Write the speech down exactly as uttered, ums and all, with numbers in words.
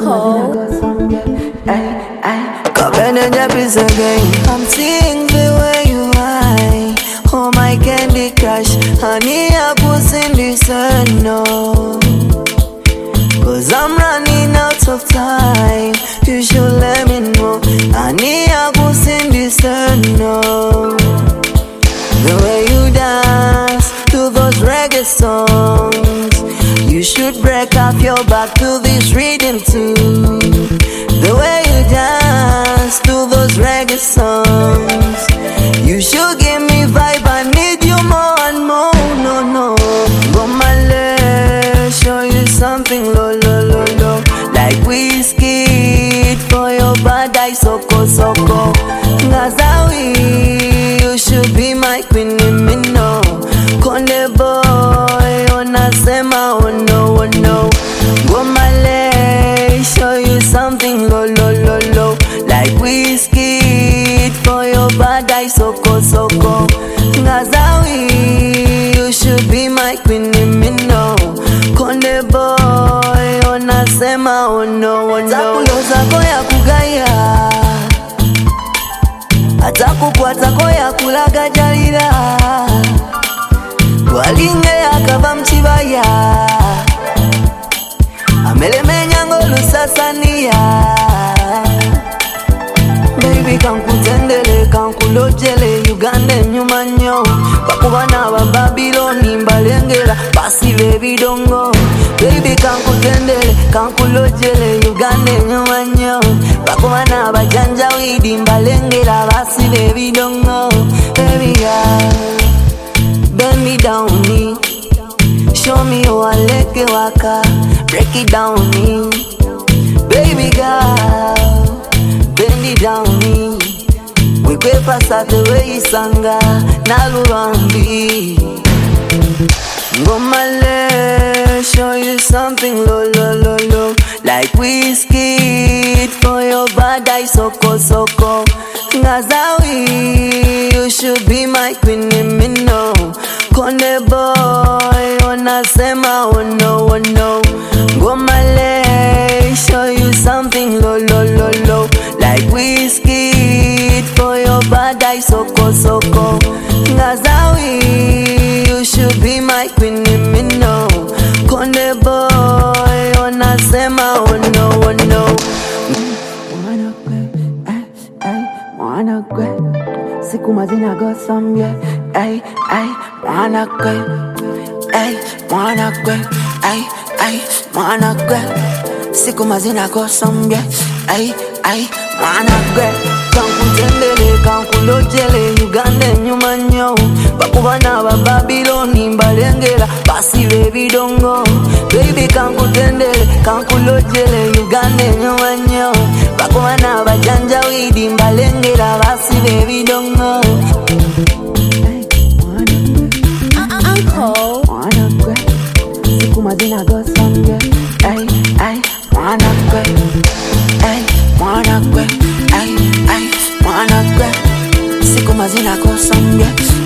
Uncle. I'm seeing the way you lie. Oh my Candy Crush, honey, I was in this no. Cause I'm running out of time. You should let me know. Honey, I was in this no. The way you dance to those reggae songs, you should break off your back to this rhythm too. The way you dance to those reggae songs, you should give me vibe. I need you more and more. No, no. Gomale, show you something low, low, low, low. Like whiskey for your bad eye, soko, soko. Ngazawi, you should be my queen, me no. Konde boy, onasema, oh no, oh no. Gomale, show you something low, low, low, low. Like whiskey for your bad eye, soko, soko. Ngazawi, you should be my queen, me no. Konde boy, onasema, oh no, oh no. Takulo zako ya kugaya, atakukwata ko ya kulaga jalira. Walinge akava mchibaya, amelemenya ngolu sasania. Baby kankutendele, kankulojele, Uganda nyuma nyo. Bakubana ba Babyloni mbalengera, basi baby dongo. Baby kankutendele, kankulojele, Uganda nyuma nyo. Bakubana ba janjawidi mbalengera, basi baby dongo. Baby girl, bend me down me, show me how I like it waka. Break it down me, baby girl, bend it down me. We go past the way sanga nalurambi. Gomale, show you something low, low, low, low. Like whiskey for your bad eye, soko, soko. Ngazawi, you should be my queen, me no. Konde boy, onasema, oh no, oh no. Gomale, show you something low, low, low, low. Like whiskey for your bad eye, soko, soko. Ngazawi, you should be my queen, me no. Konde boy, onasema, oh no, oh no. Mwana kwe, ay, ay, mwana kwe. Siku mazina go somewhere, ay, ay, mwana kwe. Ay, mwana kwe, ay, ay, mwana kwe. Siku mazina go somewhere, ay, ay, mwana kwe. Kankutendele, kankulojele, Uganda nyuma nyo. Bakubana ba Babyloni mbalengera, basi baby dongo. Baby kankutendele, kankulojele, Uganda nyuma nyo. Bakubana ba janjawidi mbalengera, basi baby dongo. Uncle. Mwana kwe, siku mazina go somewhere, ay, ay, mwana kwe. Ay, mwana kwe, ay, ay, mwana kwe. Siku mazina go somewhere.